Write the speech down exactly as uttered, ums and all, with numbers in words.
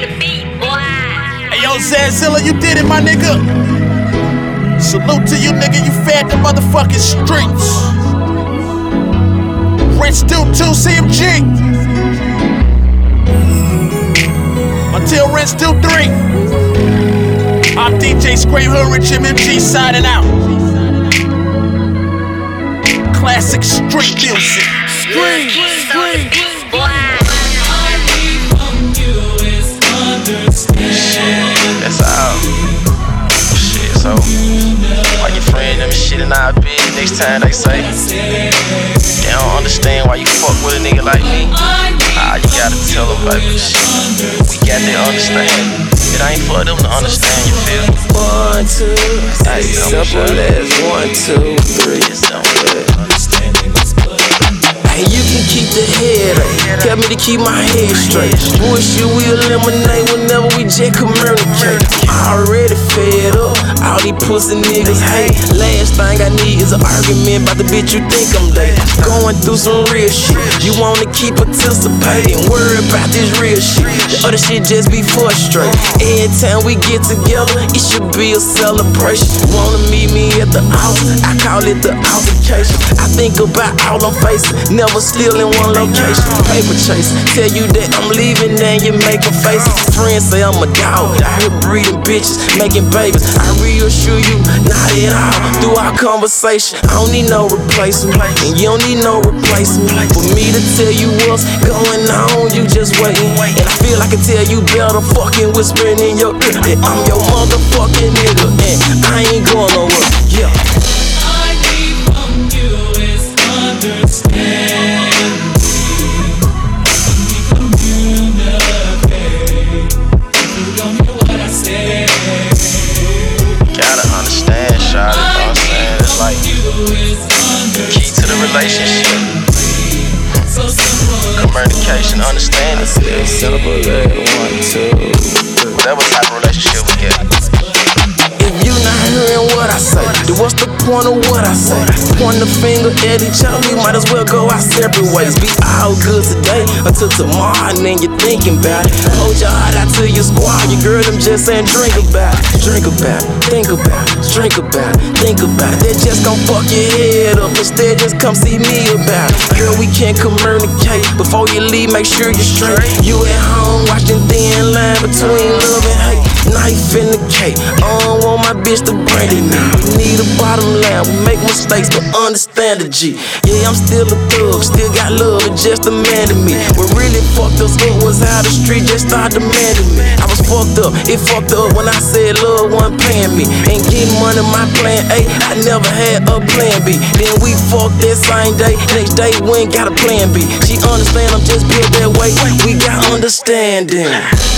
the beat, boy. Hey yo, Zanzilla, you did it, my nigga. Salute to you, nigga. You fed the motherfucking streets. Rent still two C M G. Until rent still three. I'm D J Scream Hood, Rich M M G signing out. Classic street music. Scream, scream, boy. That's all. Shit, so why your friend them shitting our bitch next time they say they don't understand why you fuck with a nigga like me? Ah, you gotta tell them, baby. Shit, we got to understand. It ain't for them to understand, you feel? One, two, hey, simple as one, two, three. Hey, you can keep the head up. Tell me to keep my head straight. Bullshit we eliminate whenever we just communicate. Already fed up, all these pussy niggas hate. Last thing I need is an argument about the bitch you think I'm dating. Going through some real shit, you wanna keep participating. Worry about this real shit, the other shit just be frustrating. Every time we get together, it should be a celebration. Wanna meet me at the house, I call it the altercation. I think about all I'm facing, never still in one location. Paper chase, tell you that I'm leaving, then you make a face. Friends say I'm a dog, out here breeding bitches, making babies. I reassure you, not at all. Through our conversation, I don't need no replacement, and you don't need no replacement. For me to tell you what's going on, you just waiting. And I feel like I can tell you better, fucking whispering in your ear that I'm your motherfucking nigga, and I ain't going nowhere. Yeah. I need from you is understanding. Gotta understand, shawty, you know what I'm saying? It's like key to the relationship. Communication, understanding. Simple as one, two, three. Whatever type of relationship we get. If you not hearing what I say, then what's the point of what I say? Point the finger at each other, we might as well go our separate ways. Be all good today until tomorrow, and then you're thinking about it. Hold your heart out to your squad, your girl, them just saying drink about it. Drink about it, think about it, drink about it, think about it. They just gon' fuck your head up, instead just come see me about it. Girl, we can't communicate, before you leave, make sure you're straight. You at home, watching thin line between love and hate. Knife in the cake, I don't want my bitch to bring it me. We need a bottom line, we make mistakes, but understand the G. Yeah, I'm still a thug, still got love, it just demanded me. What really fucked us up was how the street just started demanding me. I was fucked up, it fucked up when I said love wasn't paying me. Ain't getting money, my plan A, I never had a plan B. Then we fucked that same day, next day we ain't got a plan B. She understand I'm just built that way, we got understanding.